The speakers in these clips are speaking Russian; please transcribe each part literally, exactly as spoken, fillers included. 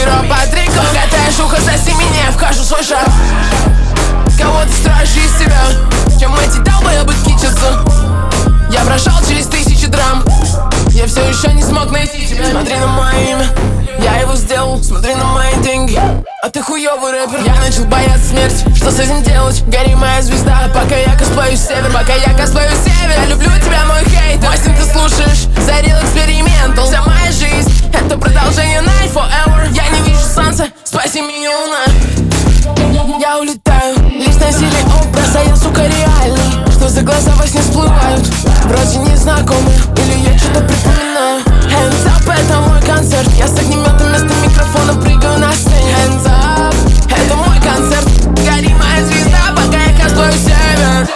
Пиро по три катаешь ухо, соси меня, вхожу в свой шаг. Кого ты строишь из себя? Чем эти долбоебы кичатся? Я прошел через тысячи драм, я все еще не смог найти тебя. Смотри на мое имя, я его сделал. Смотри на мои деньги, а ты хуёвый рэпер. Я начал бояться смерти, что с этим делать? Гори моя звезда, пока я косплею север. Пока я косплею север. Я люблю тебя, мой хейтер. Мой ты слушаешь, зарил экспериментал. Вся моя жизнь, это продолжение Night Forever. Я не вижу солнца, спаси меня, луна. Я улетаю, лишь насилие образа, я, сука, реальный. Что за глаза во сне всплывают? Вроде незнакомые, или я что-то припоминаю. Hands up, это мой концерт. Я с огнеметом вместо микрофона прыгаю на сцене. Hands up, это мой концерт. Гори моя звезда, пока я косплею север.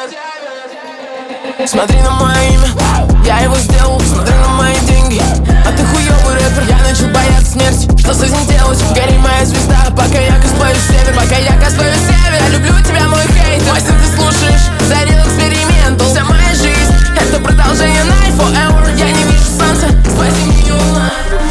Смотри на мое имя, я его сделал. Смотри на мои деньги, а ты хуёвый рэпер. Я начал бояться смерти, что с этим делать? Гори моя звезда, пока я косплею север. Пока я косплею север. Я люблю тебя, мой хейтер. Мой ты слушаешь, зарил экспериментал. Вся моя жизнь, это продолжение Night Forever. Я не вижу солнца, спаси меня, луна.